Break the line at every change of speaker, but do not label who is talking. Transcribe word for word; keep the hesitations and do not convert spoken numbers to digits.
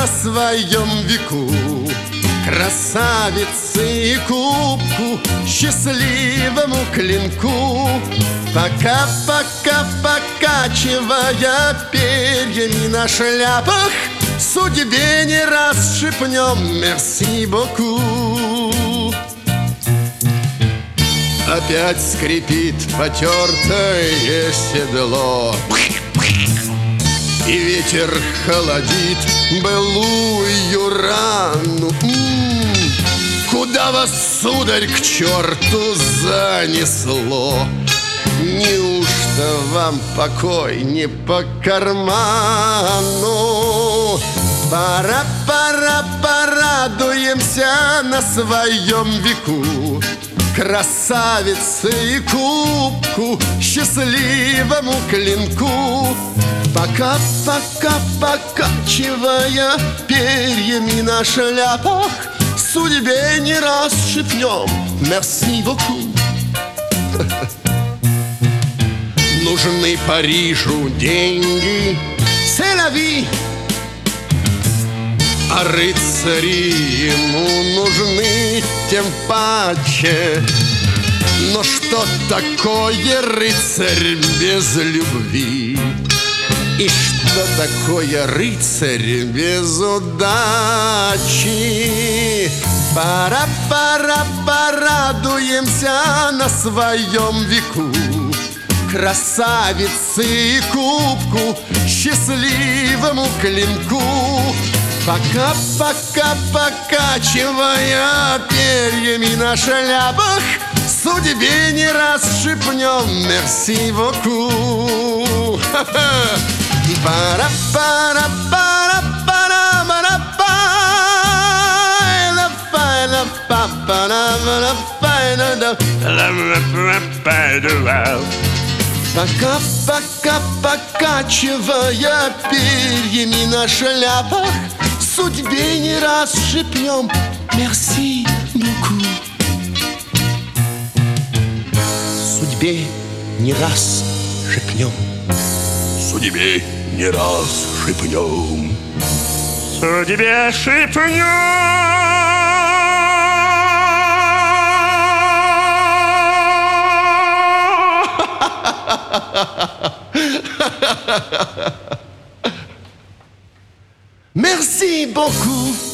на своем веку. Красавице и кубку, счастливому клинку. Пока-пока, покачивая перьями на шляпах, судьбе не раз шепнем мерси боку. Опять скрипит потертое седло, и ветер холодит былую рану. М-м-м, куда вас, сударь, к черту занесло? Неужто вам покой не по карману? Пора, пора, порадуемся на своем веку. Красавице и кубку, счастливому клинку. Пока-пока, покачивая перьями на шляпах, судьбе не раз шепнем мерси боку. Нужны Парижу деньги, c'est la vie. А рыцари ему нужны тем паче. Но что такое рыцарь без любви? И что такое рыцарь без удачи? Пора, пора, порадуемся на своем веку. Красавице и кубку, счастливому клинку. Пока-пока, покачивая перьями на шляпах, судьбе не раз шепнем мерси боку. Пара, пара, пара, пара, пара, пара, пара, пара. Пока-пока, покачивая перьями на шляпах, судьбе не раз шепнем мерси боку. Судьбе не раз шепнем.
Судьбе не раз шепнем.
Судьбе шепнем.
Merci beaucoup.